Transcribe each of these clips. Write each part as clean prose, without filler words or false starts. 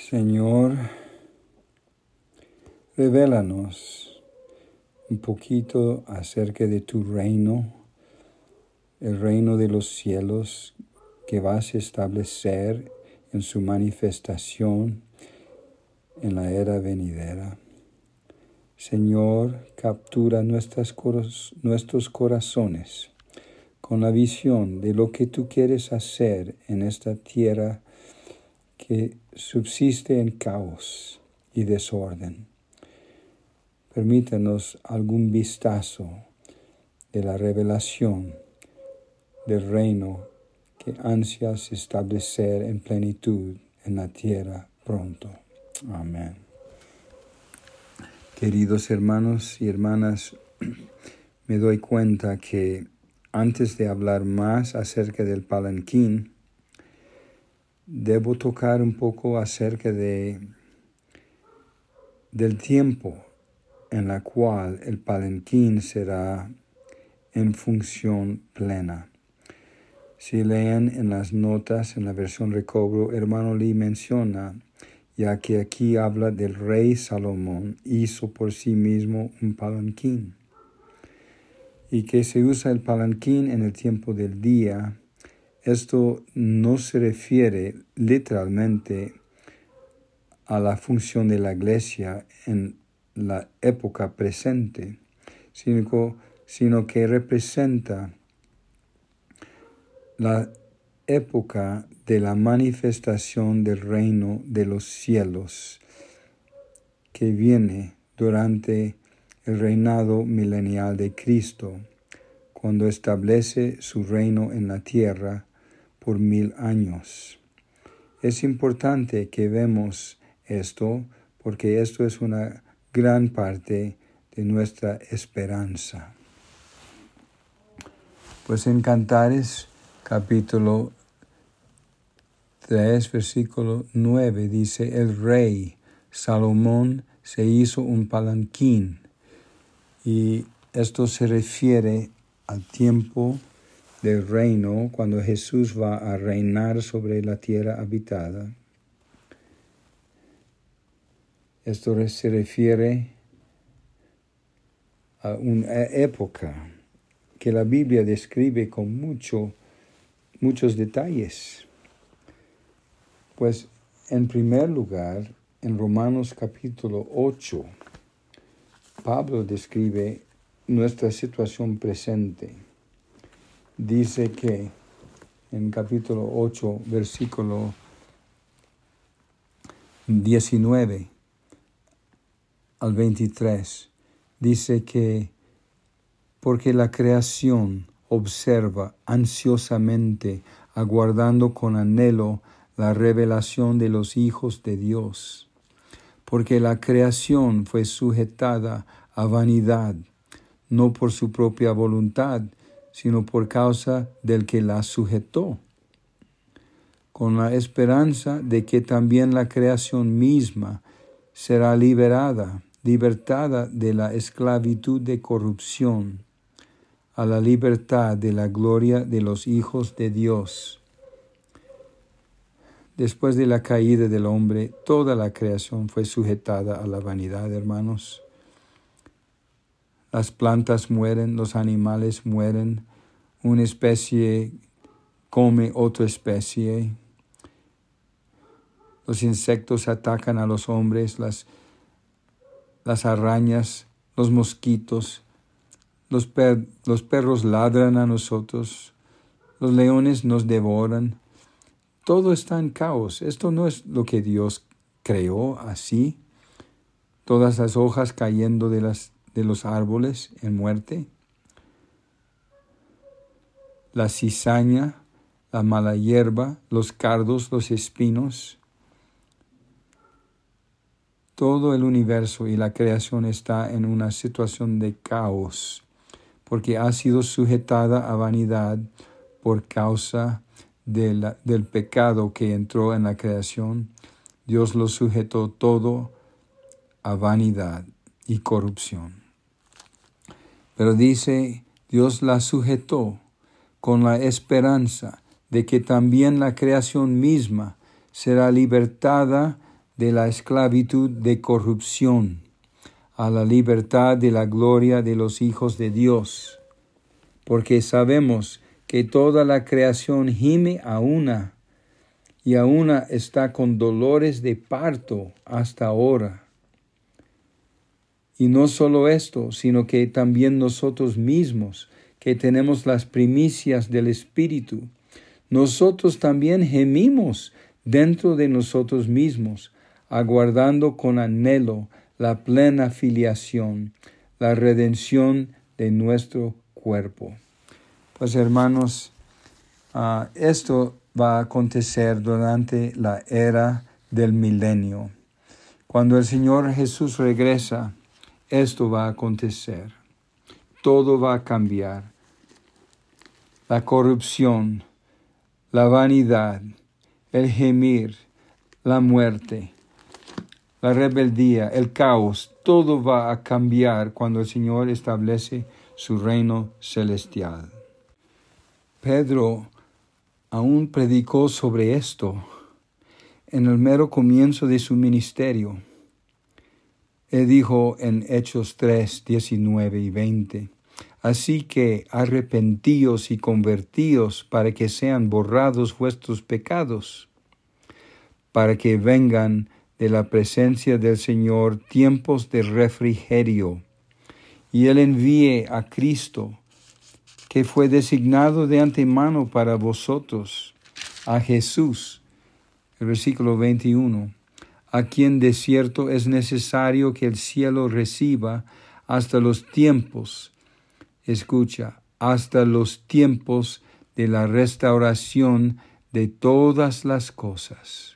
Señor, revélanos un poquito acerca de tu reino, el reino de los cielos que vas a establecer en su manifestación en la era venidera. Señor, captura nuestros corazones con la visión de lo que tú quieres hacer en esta tierra que subsiste en caos y desorden. Permítanos algún vistazo de la revelación del reino que ansias establecer en plenitud en la tierra pronto. Amén. Queridos hermanos y hermanas, me doy cuenta que antes de hablar más acerca del palanquín, debo tocar un poco acerca del tiempo en la cual el palanquín será en función plena. Si leen en las notas, en la versión recobro, hermano Lee menciona, ya que aquí habla del rey Salomón, hizo por sí mismo un palanquín. Y que se usa el palanquín en el tiempo del día. Esto no se refiere literalmente a la función de la iglesia en la época presente, sino que representa la época de la manifestación del reino de los cielos que viene durante el reinado milenial de Cristo, cuando establece su reino en la tierra por 1000 años. Es importante que vemos esto porque esto es una gran parte de nuestra esperanza. Pues en Cantares capítulo 3, versículo 9 dice, el rey Salomón se hizo un palanquín. Y esto se refiere al tiempo del reino cuando Jesús va a reinar sobre la tierra habitada. Esto se refiere a una época que la Biblia describe con muchos detalles. Pues en primer lugar, en Romanos capítulo 8, Pablo describe nuestra situación presente. Dice que en capítulo 8, versículo 19 al 23, dice que porque la creación observa ansiosamente, aguardando con anhelo la revelación de los hijos de Dios. Porque la creación fue sujetada a vanidad, no por su propia voluntad, sino por causa del que la sujetó, con la esperanza de que también la creación misma será libertada de la esclavitud de corrupción, a la libertad de la gloria de los hijos de Dios. Después de la caída del hombre, toda la creación fue sujetada a la vanidad, hermanos. Las plantas mueren, los animales mueren, una especie come otra especie. Los insectos atacan a los hombres, las arañas, los mosquitos, los perros ladran a nosotros, los leones nos devoran. Todo está en caos. Esto no es lo que Dios creó así. Todas las hojas cayendo de los árboles en muerte. La cizaña, la mala hierba, los cardos, los espinos. Todo el universo y la creación está en una situación de caos, porque ha sido sujetada a vanidad por causa del pecado que entró en la creación. Dios lo sujetó todo a vanidad y corrupción. Pero dice, Dios la sujetó con la esperanza de que también la creación misma será libertada de la esclavitud de corrupción a la libertad de la gloria de los hijos de Dios, porque sabemos que toda la creación gime a una, y a una está con dolores de parto hasta ahora. Y no solo esto, sino que también nosotros mismos, que tenemos las primicias del Espíritu, nosotros también gemimos dentro de nosotros mismos, aguardando con anhelo la plena filiación, la redención de nuestro cuerpo. Pues hermanos, esto va a acontecer durante la era del milenio. Cuando el Señor Jesús regresa, esto va a acontecer. Todo va a cambiar. La corrupción, la vanidad, el gemir, la muerte, la rebeldía, el caos, todo va a cambiar cuando el Señor establece su reino celestial. Pedro aún predicó sobre esto en el mero comienzo de su ministerio. Él dijo en Hechos 3, 19 y 20, «Así que arrepentíos y convertíos para que sean borrados vuestros pecados, para que vengan de la presencia del Señor tiempos de refrigerio, y Él envíe a Cristo, que fue designado de antemano para vosotros, a Jesús», el versículo 21, «a quien de cierto es necesario que el cielo reciba hasta los tiempos», escucha, «hasta los tiempos de la restauración de todas las cosas,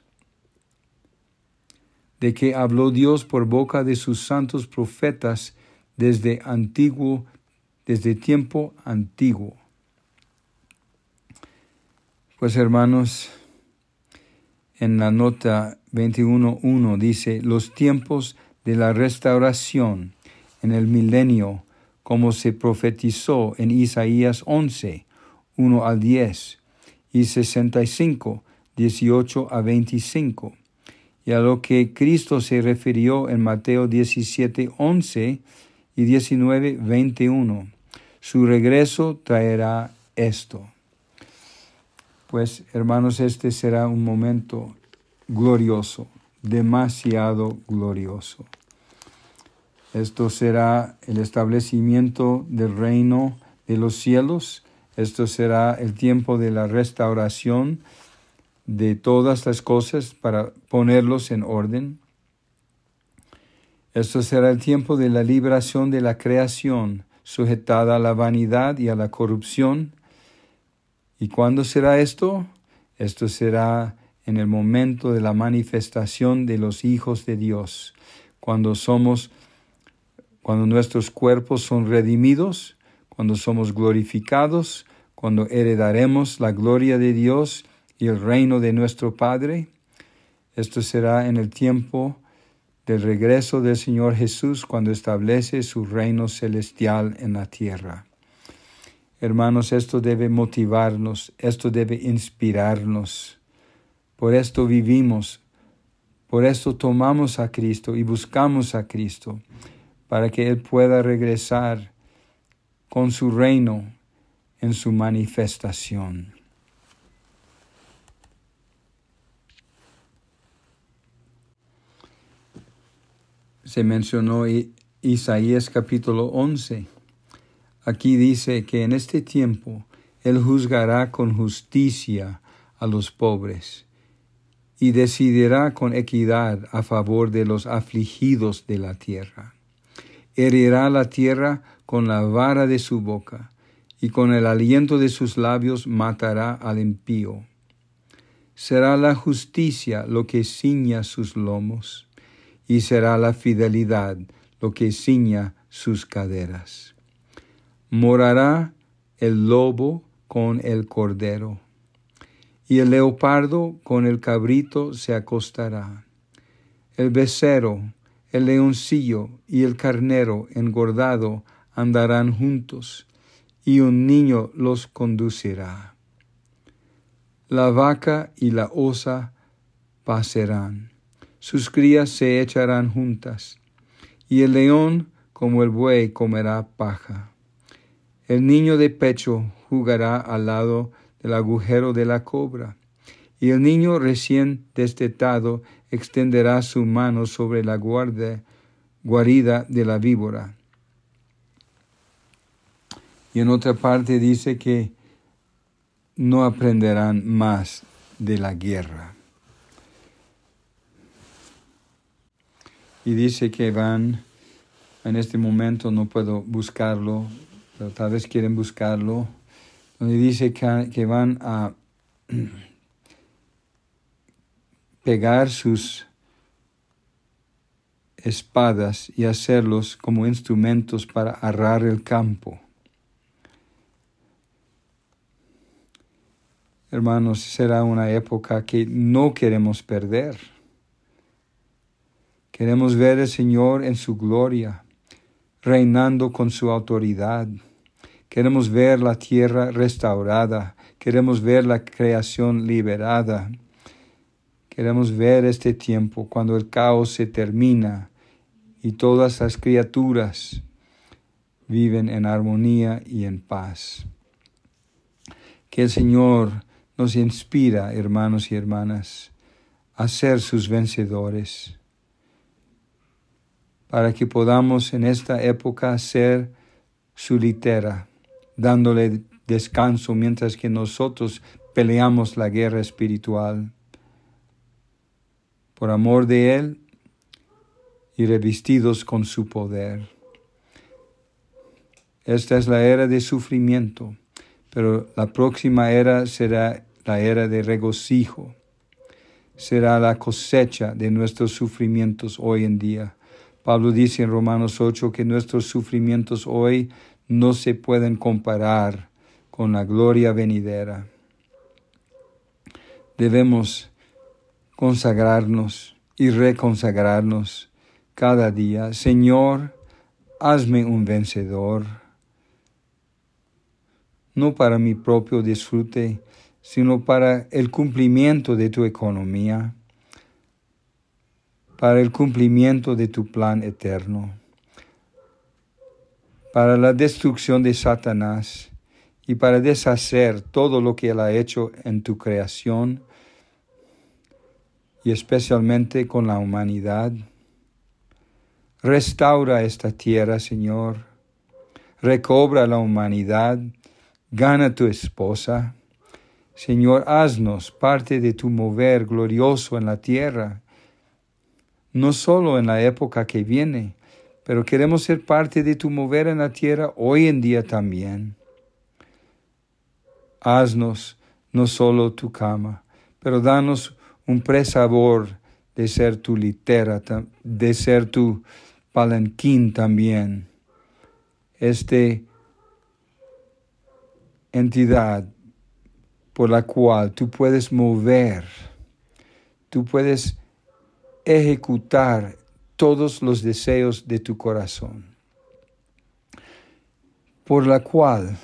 de que habló Dios por boca de sus santos profetas desde tiempo antiguo». Pues hermanos, en la nota 21.1 dice, «los tiempos de la restauración en el milenio, como se profetizó en Isaías 11, 1 al 10, y 65, 18 a 25, y a lo que Cristo se refirió en Mateo 17, 11 y 19, 21. Su regreso traerá esto. Pues, hermanos, este será un momento glorioso, demasiado glorioso. Esto será el establecimiento del reino de los cielos. Esto será el tiempo de la restauración de todas las cosas para ponerlos en orden. Esto será el tiempo de la liberación de la creación, sujetada a la vanidad y a la corrupción. ¿Y cuándo será esto? Esto será en el momento de la manifestación de los hijos de Dios, cuando nuestros cuerpos son redimidos, cuando somos glorificados, cuando heredaremos la gloria de Dios y el reino de nuestro Padre. Esto será en el tiempo del regreso del Señor Jesús, cuando establece su reino celestial en la tierra. Hermanos, esto debe motivarnos, esto debe inspirarnos. Por esto vivimos, por esto tomamos a Cristo y buscamos a Cristo, para que Él pueda regresar con su reino en su manifestación. Se mencionó Isaías capítulo 11. Aquí dice que en este tiempo Él juzgará con justicia a los pobres y decidirá con equidad a favor de los afligidos de la tierra. Herirá la tierra con la vara de su boca, y con el aliento de sus labios matará al impío. Será la justicia lo que ciña sus lomos, y será la fidelidad lo que ciña sus caderas. Morará el lobo con el cordero, y el leopardo con el cabrito se acostará. El becerro, el leoncillo y el carnero engordado andarán juntos, y un niño los conducirá. La vaca y la osa pasarán, sus crías se echarán juntas, y el león como el buey comerá paja. El niño de pecho jugará al lado del agujero de la cobra, y el niño recién destetado extenderá su mano sobre la guarida de la víbora. Y en otra parte dice que no aprenderán más de la guerra. Y dice que van, en este momento no puedo buscarlo, pero tal vez quieren buscarlo, donde dice que van a pegar sus espadas y hacerlos como instrumentos para arar el campo. Hermanos, será una época que no queremos perder. Queremos ver al Señor en su gloria, reinando con su autoridad. Queremos ver la tierra restaurada. Queremos ver la creación liberada. Queremos ver este tiempo cuando el caos se termina y todas las criaturas viven en armonía y en paz. Que el Señor nos inspira, hermanos y hermanas, a ser sus vencedores, para que podamos en esta época ser su litera, dándole descanso mientras que nosotros peleamos la guerra espiritual. Por amor de Él y revestidos con su poder. Esta es la era de sufrimiento, pero la próxima era será la era de regocijo. Será la cosecha de nuestros sufrimientos hoy en día. Pablo dice en Romanos 8 que nuestros sufrimientos hoy no se pueden comparar con la gloria venidera. Debemos consagrarnos y reconsagrarnos cada día. Señor, hazme un vencedor, no para mi propio disfrute, sino para el cumplimiento de tu economía, para el cumplimiento de tu plan eterno, para la destrucción de Satanás y para deshacer todo lo que Él ha hecho en tu creación y especialmente con la humanidad. Restaura esta tierra, Señor. Recobra la humanidad. Gana tu esposa. Señor, haznos parte de tu mover glorioso en la tierra. No solo en la época que viene, pero queremos ser parte de tu mover en la tierra hoy en día también. Haznos no solo tu cama, pero danos un presabor de ser tu litera, de ser tu palanquín también. Entidad por la cual tú puedes mover, tú puedes ejecutar todos los deseos de tu corazón, por lo cual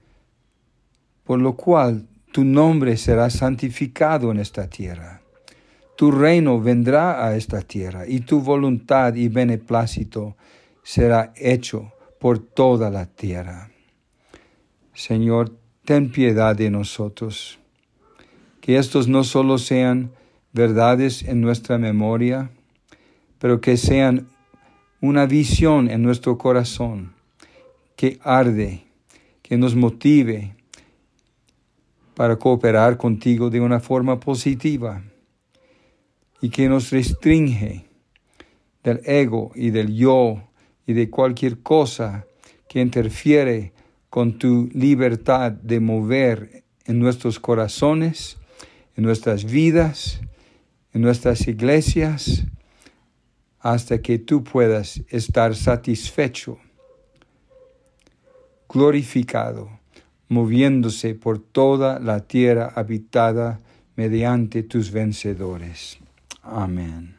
tu nombre será santificado en esta tierra. Tu reino vendrá a esta tierra y tu voluntad y beneplácito será hecho por toda la tierra. Señor, ten piedad de nosotros. Que estos no solo sean verdades en nuestra memoria, pero que sean una visión en nuestro corazón que arde, que nos motive para cooperar contigo de una forma positiva y que nos restringe del ego y del yo y de cualquier cosa que interfiere con tu libertad de mover en nuestros corazones, en nuestras vidas, en nuestras iglesias, hasta que tú puedas estar satisfecho, glorificado, moviéndose por toda la tierra habitada mediante tus vencedores. Amén.